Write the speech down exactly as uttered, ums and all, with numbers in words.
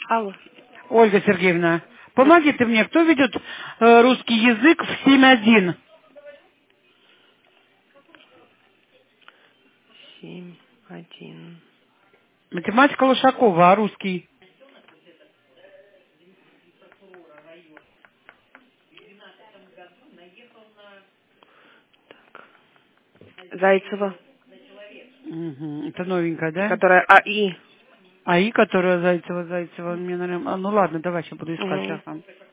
Алло. Ольга Сергеевна, помоги ты мне, кто ведет э, русский язык в семь один? Семь, один. Математика Лошакова, а русский? Зайцева. Мгм, это новенькая, да? Которая АИ. АИ, которая Зайцева, Зайцева, мне, наверное... А, ну ладно, давай, сейчас буду искать. Угу. Ага.